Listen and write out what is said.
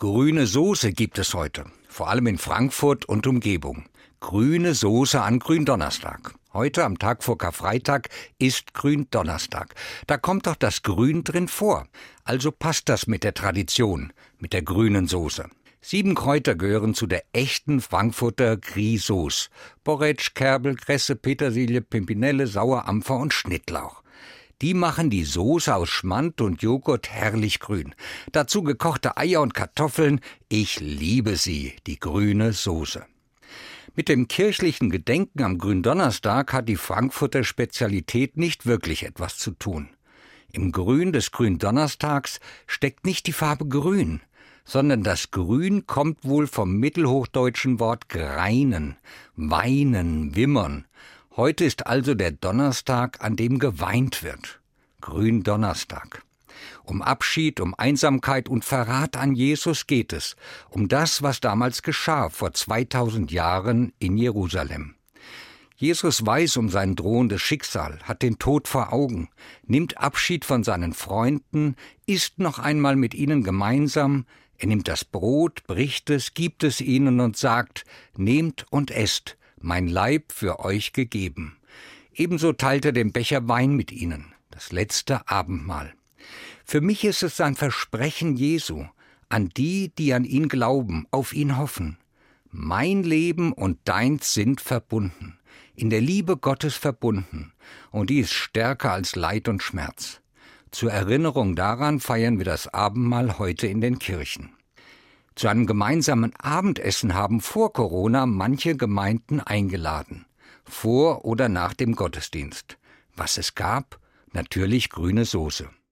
Grüne Soße gibt es heute, vor allem in Frankfurt und Umgebung. Grüne Soße an Gründonnerstag. Heute, am Tag vor Karfreitag, ist Gründonnerstag. Da kommt doch das Grün drin vor. Also passt das mit der Tradition, mit der grünen Soße. 7 Kräuter gehören zu der echten Frankfurter Grisauce. Borretsch, Kerbel, Kresse, Petersilie, Pimpinelle, Sauerampfer und Schnittlauch. Die machen die Soße aus Schmand und Joghurt herrlich grün. Dazu gekochte Eier und Kartoffeln. Ich liebe sie, die grüne Soße. Mit dem kirchlichen Gedenken am Gründonnerstag hat die Frankfurter Spezialität nicht wirklich etwas zu tun. Im Grün des Gründonnerstags steckt nicht die Farbe Grün, sondern das Grün kommt wohl vom mittelhochdeutschen Wort greinen, weinen, wimmern. Heute ist also der Donnerstag, an dem geweint wird. Gründonnerstag. Um Abschied, um Einsamkeit und Verrat an Jesus geht es. Um das, was damals geschah, vor 2000 Jahren in Jerusalem. Jesus weiß um sein drohendes Schicksal, hat den Tod vor Augen, nimmt Abschied von seinen Freunden, isst noch einmal mit ihnen gemeinsam. Er nimmt das Brot, bricht es, gibt es ihnen und sagt: Nehmt und esst, mein Leib für euch gegeben. Ebenso teilt er den Becher Wein mit ihnen, das letzte Abendmahl. Für mich ist es ein Versprechen Jesu an die, die an ihn glauben, auf ihn hoffen. Mein Leben und deins sind verbunden, in der Liebe Gottes verbunden, und die ist stärker als Leid und Schmerz. Zur Erinnerung daran feiern wir das Abendmahl heute in den Kirchen. Zu einem gemeinsamen Abendessen haben vor Corona manche Gemeinden eingeladen, vor oder nach dem Gottesdienst. Was es gab? Natürlich grüne Soße.